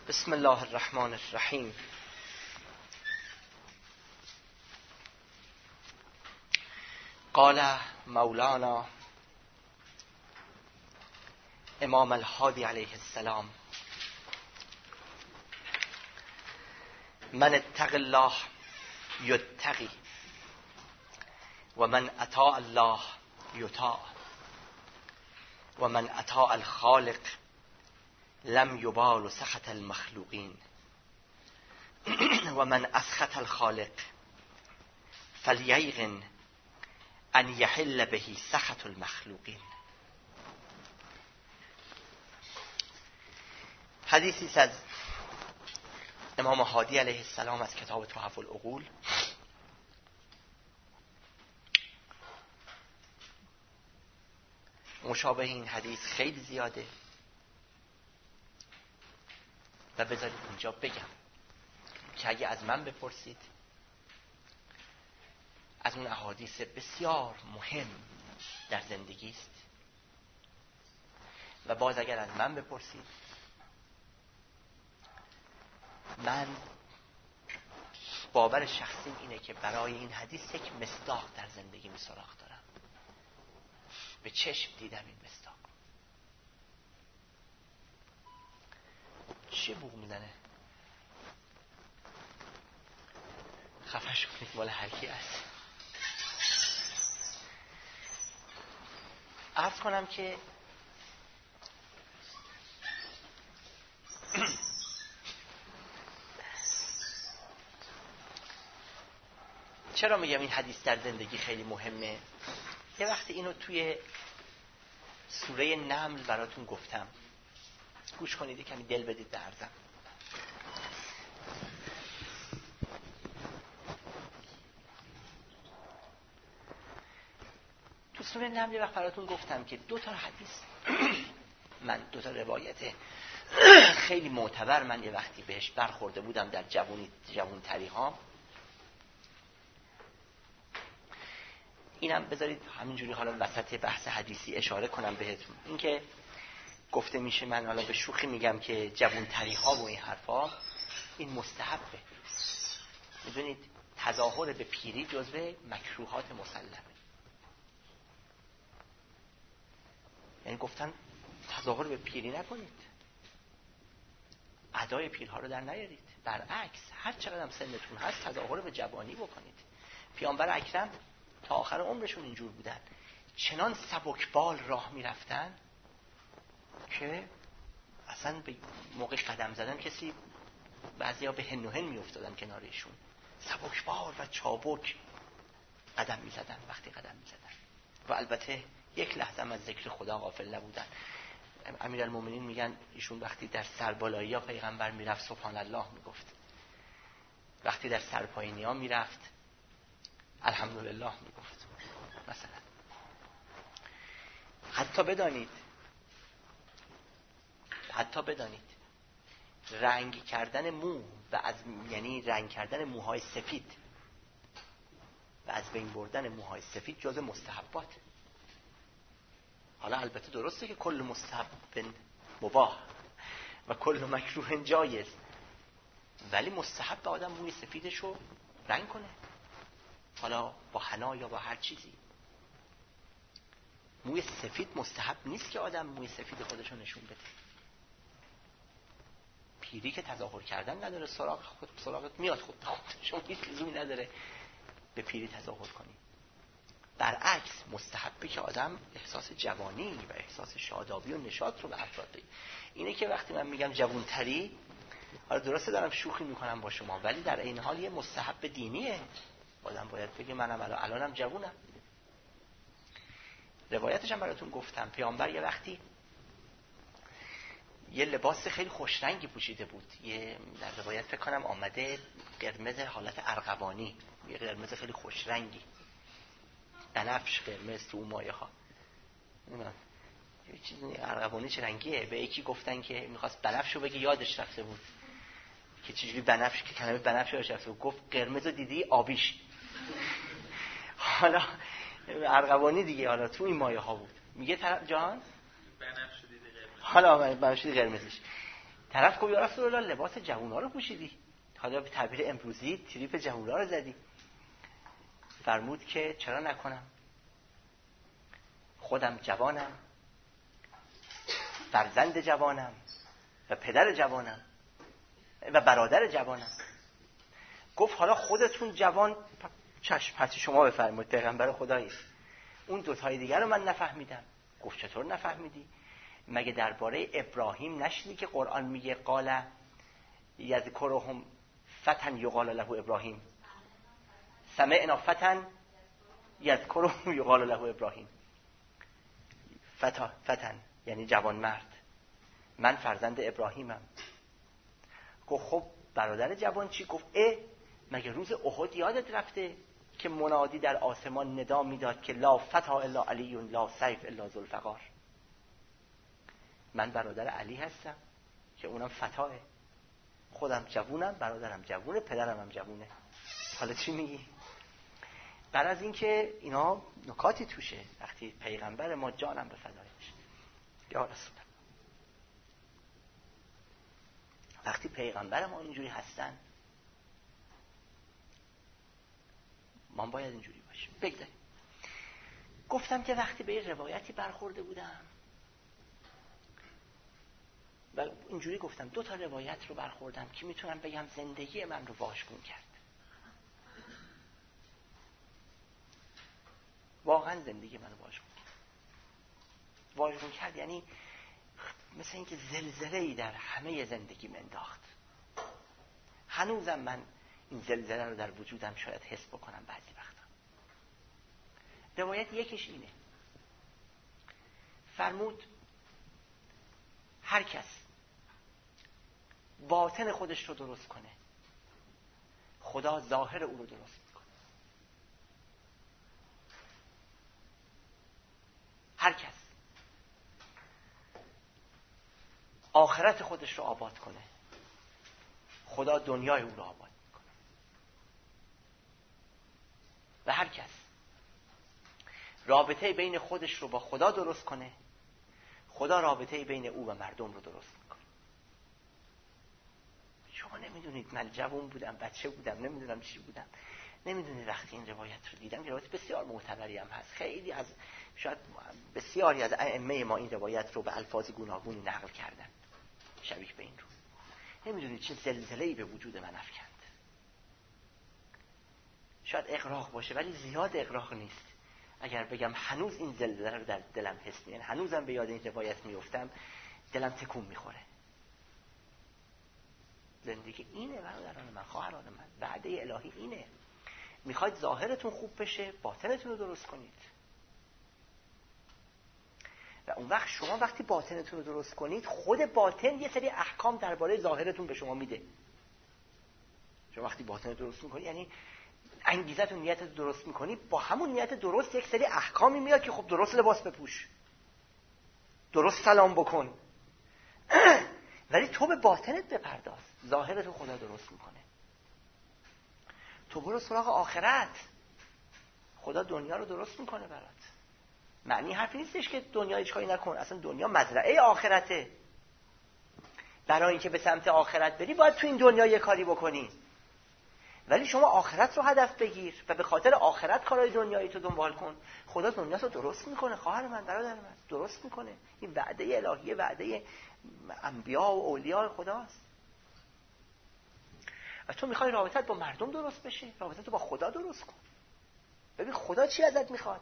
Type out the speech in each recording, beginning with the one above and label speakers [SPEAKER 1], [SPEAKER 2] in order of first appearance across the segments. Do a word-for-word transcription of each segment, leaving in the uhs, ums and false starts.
[SPEAKER 1] بسم الله الرحمن الرحیم. قال مولانا امام الهادی علیه السلام: من اتق الله یتقی و من اطاع الله یطاع و من اطاع الخالق لم یبال سخط المخلوقین و من اسخط الخالق فلییقن ان یحل به سخط المخلوقین. حدیثی از امام هادی علیه السلام از کتاب تحف العقول. مشابه این حدیث خیلی زیاده و بذارید اینجا بگم که اگه از من بپرسید از اون احادیث بسیار مهم در زندگی است و باز اگر از من بپرسید من باور شخصی اینه که برای این حدیث یک مصداق در زندگی می سراغ دارم. به چشم دیدم این مصداق. چه بوق میزنه؟ خفش کنید مال هرکی است. عرض کنم که چرا میگم این حدیث در زندگی خیلی مهمه؟ یه وقتی اینو توی سوره نمل براتون گفتم، گوش کنید کمی دل بدید به عرضم. تو سوره نمل یه وقت براتون گفتم که دو تا حدیث من دو تا روایت خیلی معتبر من یه وقتی بهش برخورده بودم در جوونی جوون تری ها. اینم بذارید همینجوری حالا وسط بحث حدیثی اشاره کنم بهتون. این که گفته میشه، من حالا به شوخی میگم که جوون تری ها و این حرفا، این مستحبه. میدونید تظاهر به پیری جزو مکروهات مسلمه. یعنی گفتن تظاهر به پیری نکنید، ادای پیرها رو در نیارید. برعکس هر چقدر هم سنتون هست تظاهر به جوانی بکنید. پیامبر اکرم تا آخر عمرشون اینجور بودن، چنان سبکبال راه میرفتن که اصلا به موقع قدم زدن کسی بعضیا به هن و هن میافتادن کنارشون. سبکبال و چابک قدم میزدن وقتی قدم میزدن و البته یک لحظه هم از ذکر خدا غافل نبودن. امیرالمومنین میگن ایشون وقتی در سربالایی ها پیغمبر میرفت سبحان الله میگفت، وقتی در سرپایینی ها میرفت الحمدلله میگفت. مثلا حتی بدانید حتی بدانید رنگ کردن مو و از یعنی رنگ کردن موهای سفید و از بین بردن موهای سفید جز مستحبات. حالا البته درسته که کل مستحب مباح و کل مکروه جایز، ولی مستحب به آدم موی سفیدش رو رنگ کنه، حالا با حنا یا با هر چیزی. موی سفید مستحب نیست که آدم موی سفید خودش رو نشون بده. پیری که تظاهر کردن نداره، سراغ خود سراغت میاد خود به خود، شما هیچ لزومی نداره به پیری تظاهر کنی. برعکس مستحبه که آدم احساس جوانی و احساس شادابی و نشاط رو به افراد بده. اینه که وقتی من میگم جوانتری، حالا درسته دارم شوخی میکنم با شما، ولی در این حال یه مستحب دینیه. آدم باید بگه منم الانم جوونم. روایتش هم براتون گفتم، پیامبر یه وقتی یه لباس خیلی خوش رنگی پوشیده بود. یه در روایت فکر کنم آمده قرمز حالت ارغوانی، یه قرمز خیلی خوش رنگی، بنفش قرمز تو مایه ها. نمیدونم یه چیزی ارغوانی چه رنگیه. به یکی گفتن که میخواست بنفشو بگه، یادش رفته بود که چجوری بنفش، که کلمه بنفش یادش رفته بود، گفت قرمز دیدی آبیش. حالا ارغوانی دیگه، حالا تو این مایه ها بود. میگه طرف جان بنفش دیدی قرمز، حالا بنفش دیدی قرمزش. طرف گفت یا رسول الله لباس جوونا رو پوشیدی، حالا به تعبیر امروزی تریپ جوونا رو زدی. فرمود که چرا نکنم، خودم جوانم، فرزند جوانم و پدر جوانم و برادر جوانم. گفت حالا خودتون جوان، چشم پس شما بفرمایید، پیغمبر خدایی. اون دو تای دیگر رو من نفهمیدم. گفت چطور نفهمیدی؟ مگه درباره ابراهیم نشنیدی که قرآن میگه قال یذکرهم فتن یقال له ابراهیم، سمعنا فتن یذکرهم یقال له ابراهیم. فتا فتن یعنی جوان مرد، من فرزند ابراهیمم. گفت خب برادر جوان چی؟ گفت اه مگه روز احد یادت رفته که منادی در آسمان ندا میداد که لا فتا الا علی لا سیف الا ذوالفقار. من برادر علی هستم که اونم فتاه، خودم جوونم، برادرم جوونه، پدرم هم جوونه. حالا چی میگی؟ بعد از اینکه اینا نکاتی توشه، وقتی پیغمبر ما جانم به فدایش یا رسول الله، وقتی پیغمبر ما اینجوری هستن ما باید اینجوری باشیم. بگذاریم. گفتم که وقتی به یه روایتی برخورده بودم و اینجوری گفتم دو تا روایت رو برخوردم که میتونم بگم زندگی من رو واژگون کرد. واقعا زندگی من رو واژگون کرد. واژگون کرد یعنی مثل اینکه زلزله‌ای در همه زندگیم انداخت. هنوزم من این زلزله رو در وجودم شاید حس بکنم بعضی وقتا. روایت یکیش اینه، فرمود هر کس باطن خودش رو درست کنه خدا ظاهر او رو درست میکنه. هر کس آخرت خودش رو آباد کنه خدا دنیای او رو آباد میکنه. و هر کس رابطه بین خودش رو با خدا درست کنه خدا رابطه بین او و مردم رو درست میکنه. شما نمیدونید من جوان بودم، بچه بودم، نمیدونم چی بودم، نمیدونید وقتی این روایت رو دیدم، روایت بسیار معتبری هم هست، خیلی از شاید بسیاری از ائمه ما این روایت رو به الفاظ گوناگونی نقل کردن شبیه به این رو. نمیدونید چه زلزله‌ای به وجود من افکند. شاید اغراق باشه ولی زیاد اغراق نیست. اگر بگم هنوز این زلزله رو در دلم حس می‌کنم، هنوزم به یاد این روایت میافتم، دلم تکون میخوره. زندگی اینه برادران من، خواهران من، وعده الهی اینه. میخواید ظاهرتون خوب بشه باطنتون رو درست کنید. و اون وقت شما وقتی باطنتون رو درست کنید خود باطن یه سری احکام درباره ظاهرتون به شما میده. شما وقتی باطن رو درست میکنید یعنی انگیزتون نیت رو درست میکنی، با همون نیت درست یک سری احکامی میاد که خب درست لباس بپوش، درست سلام بکن، ولی تو به باطنت بپرداز، ظاهرتو خدا درست میکنه. تو برو سراغ آخرت، خدا دنیا رو درست میکنه برات. معنی حرفی نیستش که دنیا هیچ کاری نکن، اصلا دنیا مزرعه آخرته. برای اینکه به سمت آخرت بری باید تو این دنیا یه کاری بکنی، ولی شما آخرت رو هدف بگیر و به خاطر آخرت کارهای دنیایی تو دنبال کن. خدا دنیا رو درست میکنه خواهر من، برادر من، درست میکنه. این وعده الهیه، وعده انبیا و اولیاء خداست. و تو میخوای رابطت با مردم درست بشه، رابطت تو با خدا درست کن. ببین خدا چی ازت میخواد.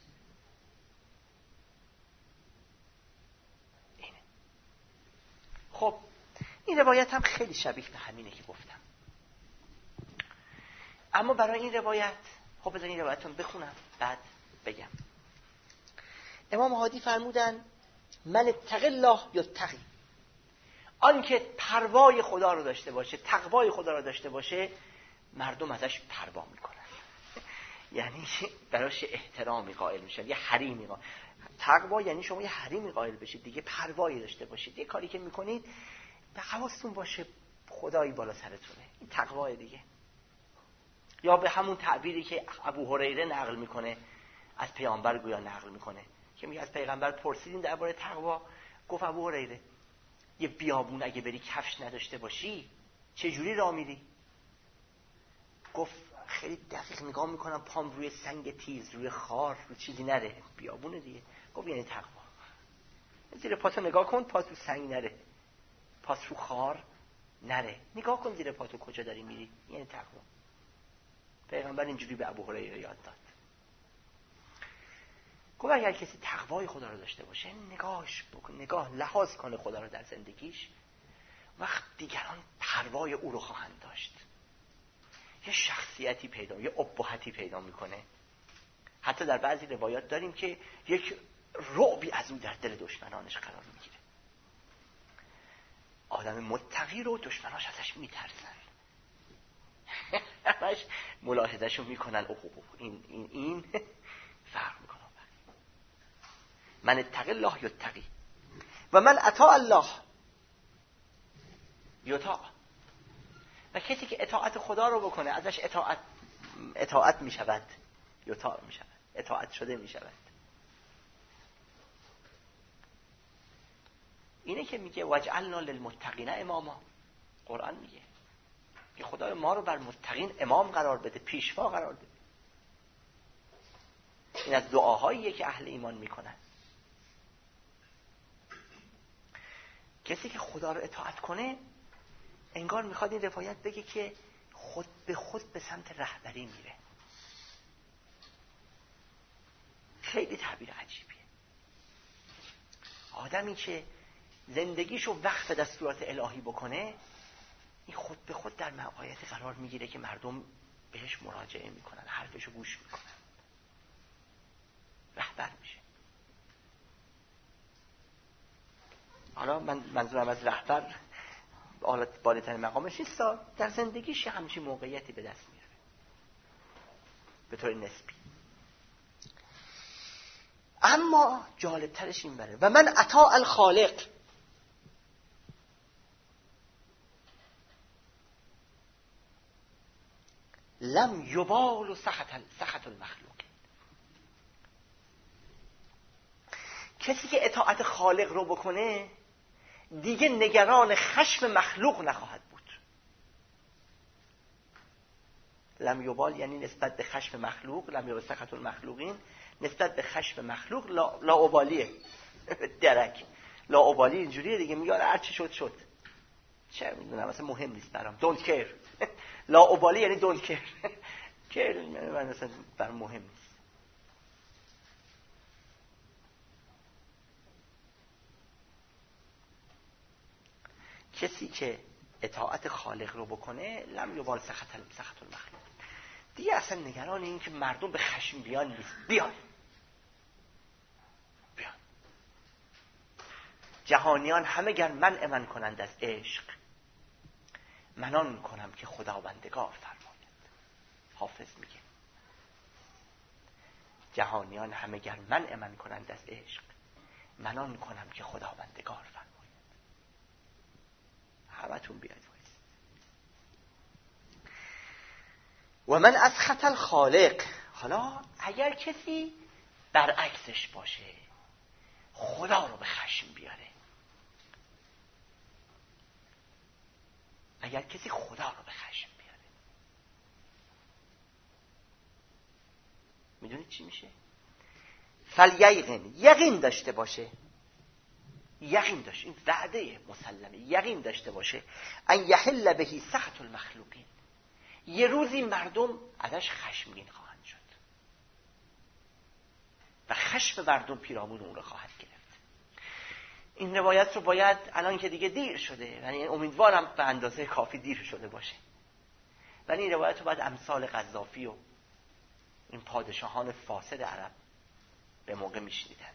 [SPEAKER 1] اینه. خب این روایت هم خیلی شبیه به همینه که گفتم. اما برای این روایت خب بذار این روایت رو بخونم بعد بگم. امام هادی فرمودن من اتق الله یتقی، آن که پروای خدا رو داشته باشه، تقوای خدا رو داشته باشه، مردم ازش پروا میکنن. یعنی براش احترامی قائل میشن، یه حریمی قائل. تقوا یعنی شما یه حریمی قائل بشید دیگه، پروایی داشته باشید، یه کاری که میکنید به حواستون باشه خدایی بالا سرتونه. این تقوای دیگه. یا به همون تعبیری که ابو هریره نقل میکنه از پیامبر، گویا نقل میکنه که میگه از پیغمبر پرسیدیم درباره تقوا، گفت ابو هریره یه بیابون اگه بری کفش نداشته باشی چه جوری راه میری؟ گفت خیلی دقیق نگاه میکنم پام روی سنگ تیز، روی خار، روی چیزی نره. بیابونه دیگه. گفت یعنی تقوا. زیر پاتو نگاه کن، پات رو سنگ نره، پات رو خار نره. نگاه کن زیر پاتو کجا داری میری، یعنی تقوا. پیغمبر اینجوری به ابو هریره یاد داد. گفت اگر کسی تقوای خدا رو داشته باشه، نگاهش بکن، نگاه لحاظ کنه خدا رو در زندگیش، وقت دیگران پروای او رو خواهند داشت. یه شخصیتی پیدا، یه ابهتی پیدا میکنه. حتی در بعضی روایات داریم که یک رعبی از او در دل دشمنانش قرار میگیره. آدم متقی رو دشمناش ازش میترسن. همش ملاحظه‌شو میکنن. اوه اوه این این این فرق میکنه. من اتقی الله یتقی و من اطاع الله یطاع. و کسی که اطاعت خدا رو بکنه ازش اطاعت اطاعت میشود، یطاع میشود، اطاعت شده میشود. اینه که میگه وجعلنا للمتقین اماما. قرآن میگه که خدا ما رو بر متقین امام قرار بده، پیشوا قرار بده. این از دعاهاییه که اهل ایمان میکنن. کسی که خدا رو اطاعت کنه انگار میخواد این روایت بگه که خود به خود به سمت رهبری میره. خیلی تعبیر عجیبیه. آدمی که زندگیشو وقف دستورات الهی بکنه، این خود به خود در موقعیت قرار میگیره که مردم بهش مراجعه میکنن، حرفشو گوش میکنن، رهبر میشه. حالا من منظورم از رهبر حالت بالاترین مقامش نیست، در زندگیش همچین موقعیتی به دست میاره به طور نسبی. اما جالبترش این بره و من اطاع الخالق. لم یبال سخط سخط المخلوق. کسی که اطاعت خالق رو بکنه دیگه نگران خشم مخلوق نخواهد بود. لم یبال یعنی نسبت به خشم مخلوق، لم یبال سخط المخلوقین، نسبت به خشم مخلوق لا لاابالیه. درک لاابالی اینجوریه دیگه، میگه هر چی شد شد، چه میدونم مثلا مهم نیست برام، دونت کیر. لاابالی یعنی دونت کیر. کیر من مثلا برام مهم نیست. کسی که اطاعت خالق رو بکنه لم یبال سخط سخط المخلوق، دیگه اصلا نگران این که مردم به خشم بیان نیست. بیان بیان جهانیان همه گر منع من کنند از عشق، منان کنم که خداوندگار فرماید. حافظ میگه جهانیان همه گر منع من کنند از عشق، منان کنم که خداوندگار فرماید. همتون بیاید وایس. و من از خطل خالق. حالا اگر کسی برعکسش باشه، خدا رو به خشم بیاره، اگر کسی خدا رو به خشم بیاره، میدونید چی میشه؟ فلیقین، یقین داشته باشه، یقین داشت، این وعده مسلمه، یقین داشته باشه ان یحل بهی سخط المخلوقین، یه روزی مردم ازش خشمگین خواهند شد و خشم مردم پیرامون اون رو خواهد گرفت. این روایت رو باید الان که دیگه دیر شده، یعنی امیدوارم به اندازه کافی دیر شده باشه، ولی این روایت رو باید امثال قذافی و این پادشاهان فاسد عرب به موقع میشنیدن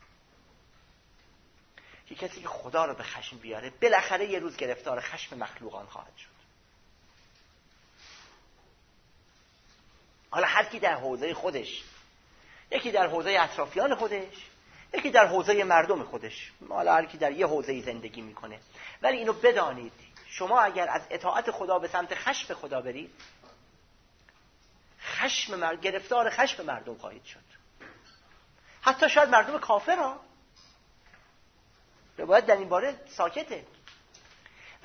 [SPEAKER 1] که کسی که خدا رو به خشم بیاره بالاخره یه روز گرفتار خشم مخلوقان خواهد شد. حالا هر کی در حوزه خودش، یکی در حوزه اطرافیان خودش، یکی در حوزه مردم خودش، حالا هر کی در یه حوزه زندگی میکنه، ولی اینو بدانید شما اگر از اطاعت خدا به سمت خشم خدا برید، خشم مرد... گرفتار خشم مردم خواهید شد. حتی شاید مردم کافر ها. روایت در این باره ساکته،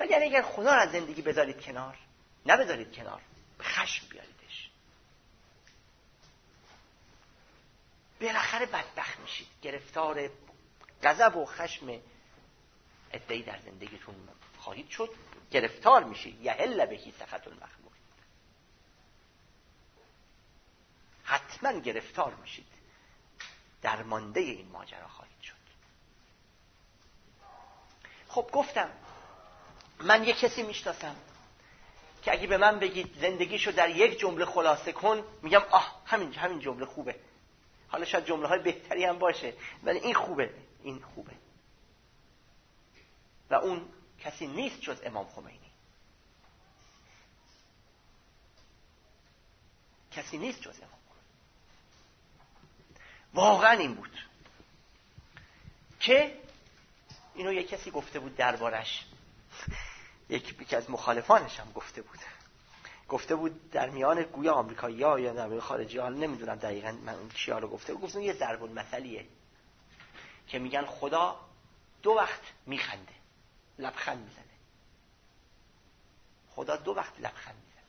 [SPEAKER 1] ولی اگر خدا را از زندگی بذارید کنار، نه بذارید کنار، به خشم بیاریدش، بالاخره بدبخت میشید، گرفتار غضب و خشم عده‌ای در زندگیتون خواهید شد، گرفتار میشید. یحل بهی سخط المخمور، حتما گرفتار میشید، درمانده این ماجرا خواهید شد. خب گفتم من یک کسی میشناسم که اگه به من بگید زندگیشو در یک جمله خلاصه کن، میگم آه همین همین جمله خوبه. حالا شاید جمله های بهتری هم باشه ولی این خوبه، این خوبه. و اون کسی نیست جز امام خمینی. کسی نیست جز امام خمینی. واقعا این بود که اینو یک کسی گفته بود دربارش، یکی از مخالفانش هم گفته بود گفته بود در میان گویا آمریکایی‌ها یا در میان خارجی‌ها، نمیدونم دقیقاً من چیا رو گفته بود، گفتن یه ضرب المثلیه که میگن خدا دو وقت میخنده، لبخند میزنه. خدا دو وقت لبخند میزنه،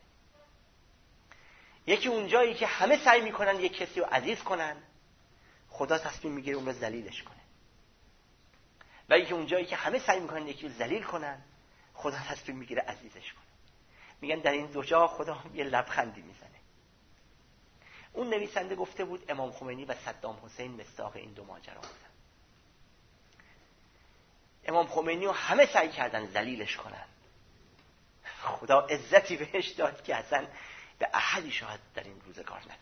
[SPEAKER 1] یکی اونجایی که همه سعی میکنن یک کسی رو عزیز کنن، خدا تصمیم میگیره اون رو ذلیلش کنه. و یکی اونجایی که همه سعی میکنن یکی رو ذلیل کنن، خدا تصمیم میگیره عزیزش کنه. میگن در این دو جا خدا یه لبخندی میزنه. اون نویسنده گفته بود امام خمینی و صدام حسین مصداق این دو ماجرا بودن. امام خمینی رو همه سعی کردن ذلیلش کنن، خدا عزتی بهش داد که اصلا به احدی شاید در این روزگار نداده.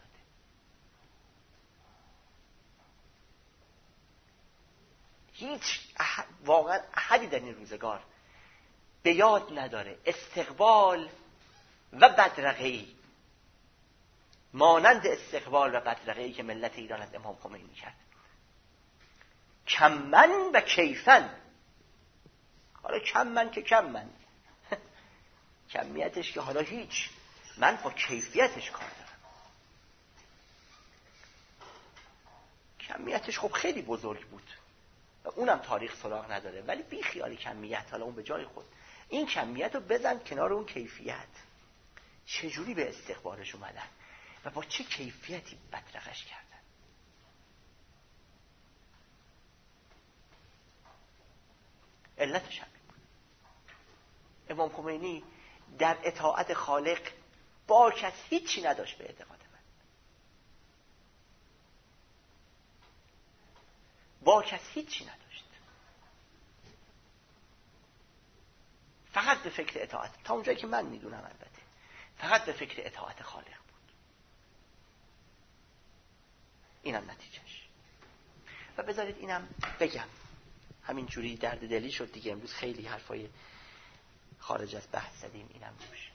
[SPEAKER 1] هیچ احد، واقعا احدی در این روزگار به یاد نداره استقبال و بدرقه‌ای مانند استقبال و بدرقه‌ای که ملت ایران از امام خمینی کرد. کمن و کیفن. حالا کمن که کمن، کمیتش که حالا هیچ، من با کیفیتش کار دارم. کمیتش خب خیلی بزرگ بود و اونم تاریخ سراغ نداره، ولی بی خیال کمیت، حالا اون به جای خود. این کمیت رو بزن کنار اون کیفیت. چجوری به استقبالش اومدن و با چه کیفیتی بدرقش کردن. علتش همین بود. امام خمینی در اطاعت خالق با کس هیچی نداشت به اعتقاد من. با کس هیچی نداشت، فقط به فکر اطاعت، تا اونجایی که من میدونم البته فقط به فکر اطاعت خالق بود. اینم نتیجهش. و بذارید اینم بگم، همین جوری درد دلی شد دیگه، امروز خیلی حرفای خارج از بحث زدیم، اینم روش.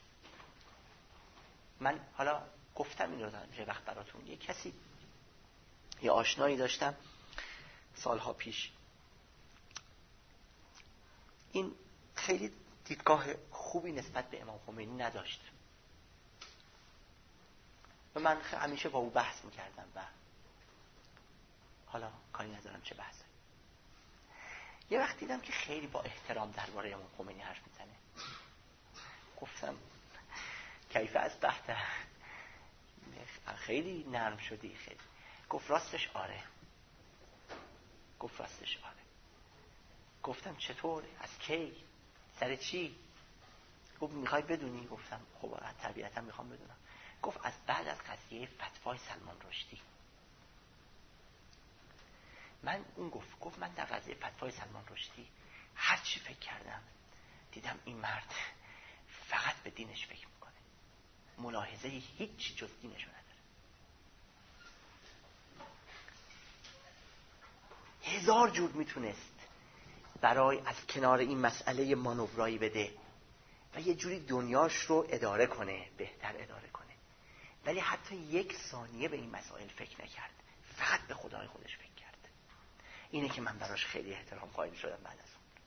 [SPEAKER 1] من حالا گفتم این رو یه وقت براتون، یه کسی، یه آشنایی داشتم سالها پیش، این خیلی دیدگاه خوبی نسبت به امام خمینی نداشت و من همیشه با او بحث میکردم و حالا کاری ندارم چه بحثه. یه وقت دیدم که خیلی با احترام درباره امام خمینی حرف میزنه. گفتم کیف از بحث، خیلی نرم شدی. خیلی گفت راستش آره. گفت راستش آره. گفتم چطور؟ از کی؟ سر چی؟ گفت میخوای بدونی؟ گفتم خب طبیعتا میخوام بدونم. گفت از بعد از قضیه فتوای سلمان رشدی. من اون گفت گفت من در قضیه فتوای سلمان رشدی هر چی فکر کردم دیدم این مرد فقط به دینش فکر میکنه، ملاحظه هیچ جز دینشو نداره. هزار جور میتونست برای از کنار این مسئله مانورایی بده و یه جوری دنیاش رو اداره کنه، بهتر اداره کنه، ولی حتی یک ثانیه به این مسائل فکر نکرد، فقط به خدای خودش فکر کرد. اینه که من براش خیلی احترام قائل شدم بعد از اون.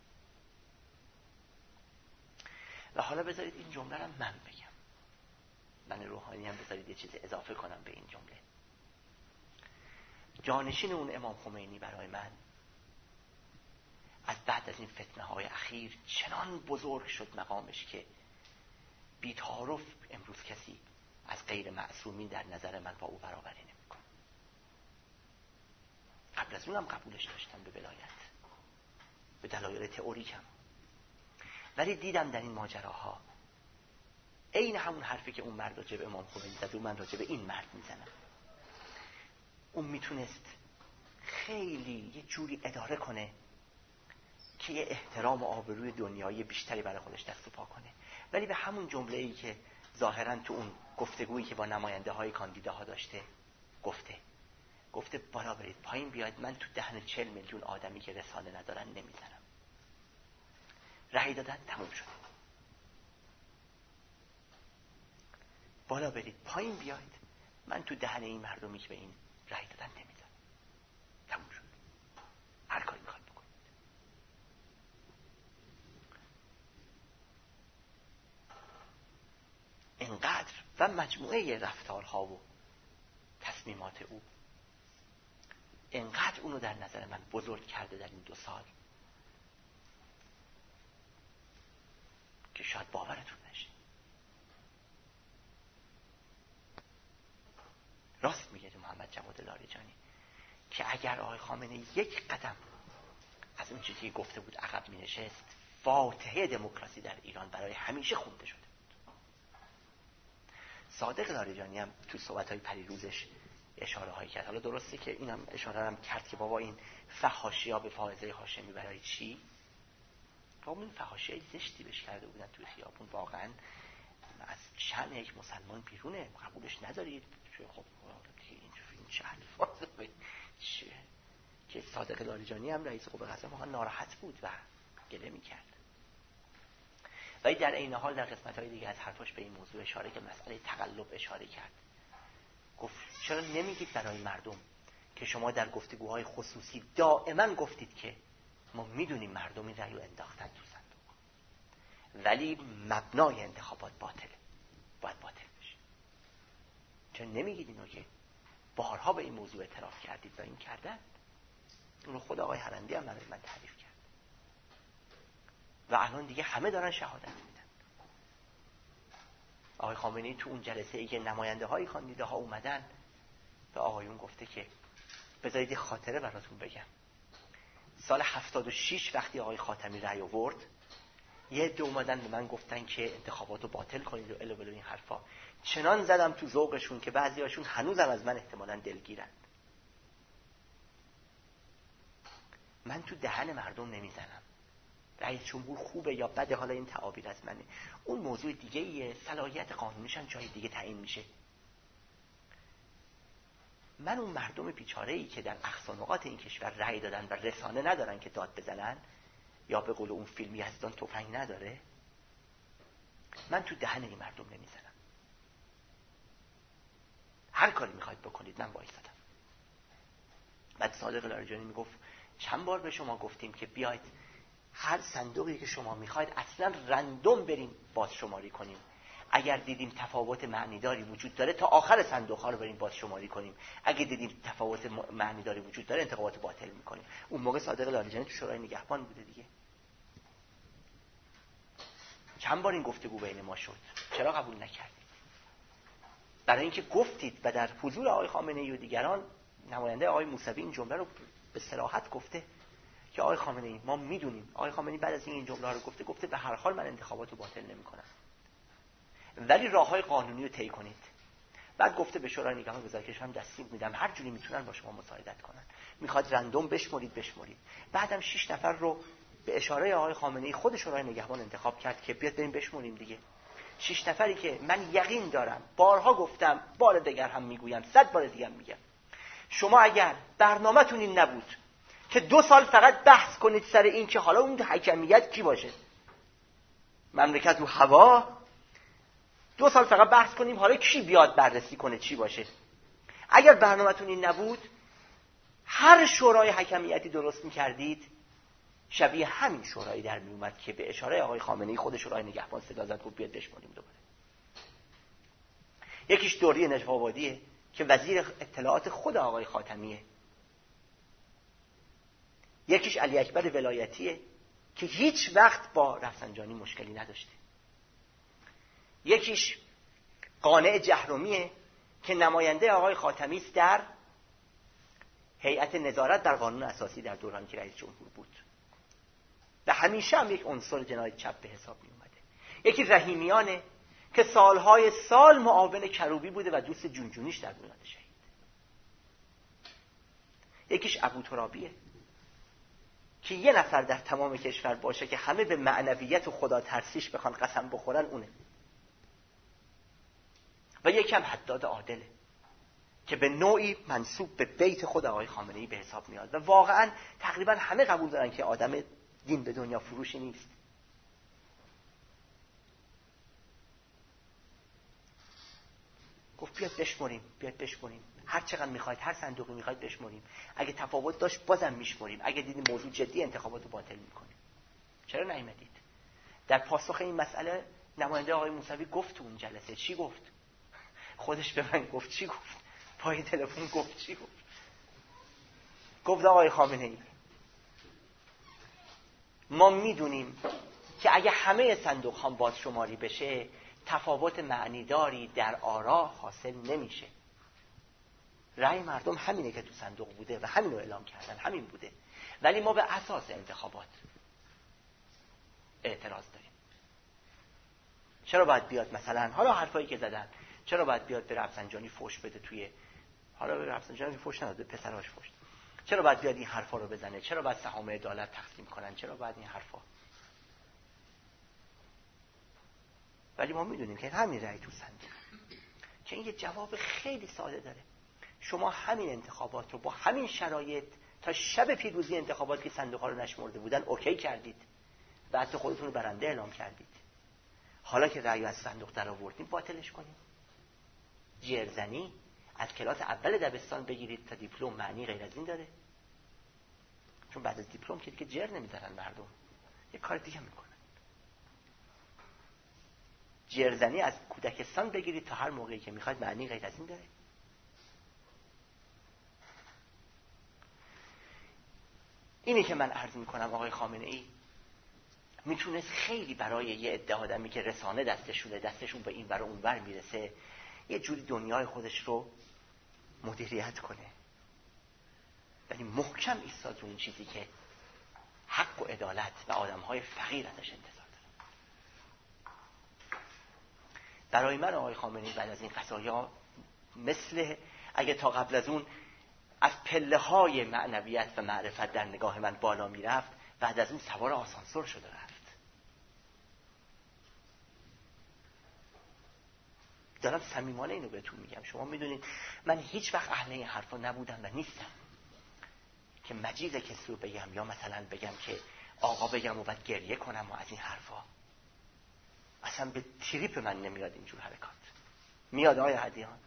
[SPEAKER 1] و حالا بذارید این جمله رو من بگم، من روحانی هم بذارید یه چیز اضافه کنم به این جمله. جانشین اون امام خمینی برای من از بعد از این فتنه های اخیر چنان بزرگ شد مقامش که بی‌تعارف امروز کسی از غیر معصومین در نظر من با او برابری نمی‌کنه. قبل از اونم قبولش داشتم به ولایت به دلایل تئوریکم، ولی دیدم در این ماجراها عین همون حرفی که اون مرد راجع به امام خمینی زد و من راجع به این مرد میزنم. اون میتونست خیلی یه جوری اداره کنه که یه احترام و آبروی دنیایی بیشتری برای خودش دست و پا کنه، ولی به همون جمله‌ای که ظاهراً تو اون گفتگویی که با نماینده های کاندیداها داشته گفته گفته بالا برید پایین بیاید، من تو دهن چهل میلیون آدمی که رسانه ندارن نمیزنم. رأی دادن تموم شده. بالا برید پایین بیاید، من تو دهن این مردمی که به این رأی دادن نمیزنم. تموم شد. هر کاری میخواد بکنید. اینقدر و مجموعه رفتارها و تصمیمات او اینقدر اونو در نظر من بزرگ کرده در این دو سال که شاید باورتون نشه. راست میگه محمد جواد لاریجانی که اگر آقای خامنه‌ای یک قدم از اون چیزی که گفته بود عقب می نشست، فاتحه دموکراسی در ایران برای همیشه خونده شده بود. صادق لاریجانی هم تو صحبت‌های پریروزش اشاره هایی کرد. حالا درسته که اینم اشاره هم کرد که بابا این فحاشی‌ها به فائزه هاشمی برای چی؟ بابا این فحاشی‌های زشتی بهش کرده بودن توی خیابون، واقعاً از شأن یک مسلمان بیرونه، قبولش ندارید. خب این چه الفاظی چه که صادق لاریجانی هم رئیس قوه قضاییه واقعا ناراحت بود و گله می‌کرد. ولی در عین حال در قسمت‌های دیگه از حرفاش به این موضوع اشاره که مسئله تقلب اشاره کرد. گفت چرا نمیگید برای مردم که شما در گفتگوهای خصوصی دائما گفتید که ما میدونیم مردم این رأی رو انداختن تو صندوق، ولی مبنای انتخابات باطله، باید باطل بشه. چرا نمیگید اینو که بارها به این موضوع اعتراف کردید و این کردن؟ اونو خود آقای هرندی هم برای من تعریف کرد و الان دیگه همه دارن شهادت میدن. آقای خامنه‌ای تو اون جلسه ای که نماینده های کاندیداها اومدن به آقایون گفته که بذارید یه خاطره براتون بگم. سال هفتاد و شش وقتی آقای خاتمی رأی آورد، یه عده اومدن به من گفتن که انتخاباتو باطل کنید و الی بلو این حرفا. چنان زدم تو ذوقشون که بعضیاشون هنوزم از من احتمالاً دلگیرن. من تو دهن مردم نمیزنم رئیس جمهور خوبه یا بده، حالا این تعابیر از منه، اون موضوع دیگه ایه، صلاحیت قانونیش هم جای دیگه تعیین میشه. من اون مردم بیچاره‌ای که در اقصا نقاط این کشور رأی دادن و رسانه ندارن که داد بزنن، یا به قول اون فیلم یزدان تفنگ نداره، من تو دهن این مردم نمیزنم. هر کاری میخواید بکنید من وایسادم. بعد صادق لاریجانی میگفت چند بار به شما گفتیم که بیاید هر صندوقی که شما میخواید اصلا رندوم بریم بازشماری کنیم، اگر دیدیم تفاوت معنیداری وجود داره تا آخر صندوق ها رو بریم بازشماری کنیم، اگه دیدیم تفاوت معنیداری وجود داره انتخابات باطل میکنیم. اون موقع صادق لاریجانی تو شورای نگهبان بوده دیگه. چند بار این گفتگو بین ما شد، چرا قبول نکردید؟ برای اینکه گفتید و در حضور آقای خامنه‌ای و دیگران، نماینده آقای موسوی این جمله رو به صراحت گفته که آقای خامنه‌ای ما میدونیم. آقای خامنه‌ای بعد از این جمله رو گفته گفته به هر حال من انتخابات رو باطل نمی‌کنم، ولی راه‌های قانونی رو طی کنید. بعد گفته به شورای نگهبان وزارت کشور هم دستور میدم هر جوری میتونن با شما مساعدت کنن، میخواد رندوم بشمرید بشمرید. بعدم شش نفر رو به اشاره آقای خامنه‌ای خود شورای نگهبان انتخاب کرد که بیاد بریم بشمریم دیگه. شش نفری که من یقین دارم، بارها گفتم، بار دیگر هم میگویم، صد بار دیگر میگم، شما اگر برنامه‌تون این نبود که دو سال فقط بحث کنید سر این که حالا اون حکمیت کی باشه، مملکت رو هوا، دو سال فقط بحث کنیم حالا کی بیاد بررسی کنه چی باشه، اگر برنامه‌تون این نبود هر شورای حکمیتی درست می‌کردید شبیه همین شورایی در میومد که به اشاره آقای خامنه‌ای خود شورای نگهبان صدا زد گفت بیاد بشمونیم دوباره. یکیش دوری نجف آبادیه که وزیر اطلاعات خود آقای خاتمیه. یکیش علی اکبر ولایتیه که هیچ وقت با رفسنجانی مشکلی نداشته. یکیش قانع جهرمیه که نماینده آقای خاتمی است در هیئت نظارت در قانون اساسی در دوران که رئیس جمهور بود و همیشه هم یک عنصر جنایت چپ به حساب می اومده. یکی رحیمیانه که سالهای سال معاون کروبی بوده و دوست جونجونیش در میاد شهید. یکیش ابو ترابیه که یه نفر در تمام کشور باشه که همه به معنویت و خدا ترسیش بخوان قسم بخورن اونه. و یکم حداد عادله که به نوعی منسوب به بیت خود آقای خامنه‌ای به حساب میاد و واقعا تقریبا همه قبول دارن که آدم دین به دنیا فروشی نیست. گفت بیاد بشمریم، بیاد بشمریم، هر چقدر میخواید، هر صندوقی میخواید بشمریم، اگه تفاوت داشت بازم میشمریم، اگه دیدیم موضوع جدی انتخابات رو باطل میکنیم. چرا نیامدید؟ در پاسخ این مسئله نماینده آقای موسوی گفت تو اون جلسه. چی گفت؟ خودش به من گفت. چی گفت؟ پای تلفن گفت. چی گفت؟ گفت آقای خامنه‌ای ما میدونیم که اگه همه صندوق ها باز شماری بشه تفاوت معنیداری در آرا حاصل نمیشه. رأی مردم همینه که تو صندوق بوده و همین رو اعلام کردن، همین بوده. ولی ما به اساس انتخابات اعتراض داریم. چرا باید بیاد مثلا حالا حرفایی که زدن، چرا باید بیاد به رفسنجانی فوش بده توی، حالا به رفسنجانی فوش نداد، به پسراش فوش، چرا باید بیاد این حرفا رو بزنه، چرا باید سهام عدالت تقسیم کنن، چرا باید این حرفا. ولی ما میدونیم که همین رأی تو صندوق، که این یه جواب خیلی ساده داره. شما همین انتخابات رو با همین شرایط تا شب پیروزی انتخابات که صندوق‌ها رو نشمرده بودن اوکی کردید و حتی خودتون رو برنده اعلام کردید. حالا که رأی از صندوق در آوردیم باطلش کنیم. جرزنی از کلاس اول دبستان بگیرید تا دیپلم معنی غیر از این داره؟ چون بعد از دیپلم که دیگه جر نمیذارن مردم، یه کار دیگه میکنن. جرزنی از کودکستان بگیرید تا هر موقعی که میخواید معنی غیر از این داره؟ اینی که من عرض میکنم آقای خامنه‌ای میتونست خیلی برای یه عده آدمی که رسانه دستشونه، دستشون به این ور و اون ور میرسه، یه جوری دنیای خودش رو مدیریت کنه، ولی محکم ایستاد رو اون چیزی که حق و عدالت و آدمهای فقیر ازش انتظار دارن. برای من آقای خامنه‌ای بعد از این قضایا مثل اگه تا قبل از اون از پله های معنویت و معرفت در نگاه من بالا میرفت، بعد از اون سوار آسانسور شده رفت. دارم صمیمانه اینو بهتون میگم. شما میدونید من هیچ وقت اهل این حرفا نبودم و نیستم که مجیز کسی رو بگم یا مثلا بگم که آقا بگم و بعد گریه کنم و از این حرفا. اصلا به تریپ من نمیاد اینجور حرکات. میاد آقای هدیان؟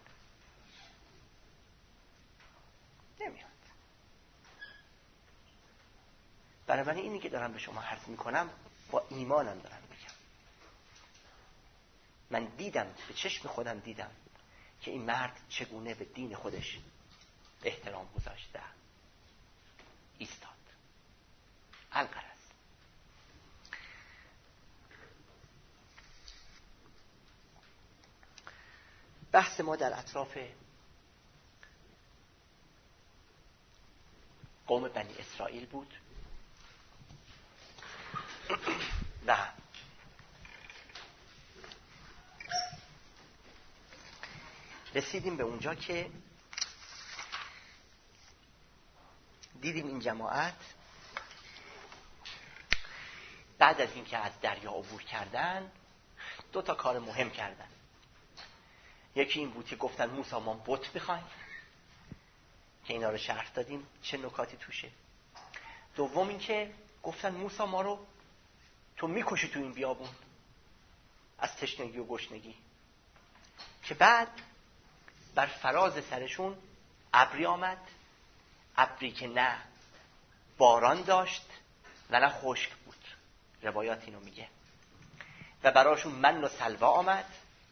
[SPEAKER 1] نمیاد. بنابراین اینی که دارم به شما عرض میکنم با ایمانم دارم میگم. من دیدم، به چشم خودم دیدم که این مرد چگونه به دین خودش احترام گذاشته ایستاد. الغرض بحث ما در اطراف قوم بنی اسرائیل بود و رسیدیم به اونجا که دیدیم این جماعت بعد از اینکه از دریا عبور کردن دو تا کار مهم کردن. یکی این بود که گفتن موسی ما بت می‌خوایم، که اینا رو شرح دادیم چه نکاتی توشه. دوم این که گفتن موسی ما رو تو میکشی تو این بیابون از تشنگی و گشنگی، که بعد بر فراز سرشون ابری آمد، ابری که نه باران داشت و نه خشک بود، روایات اینو میگه، و براشون من و سلوا آمد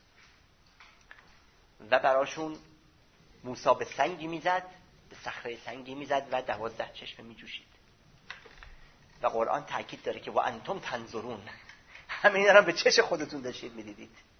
[SPEAKER 1] و براشون موسی به سنگی میزد، به صخره سنگی میزد و دوازده چشمه میجوشید. و قرآن تاکید داره که و انتم تنظرون، همه اینا رو به چش خودتون داشتید میدیدید.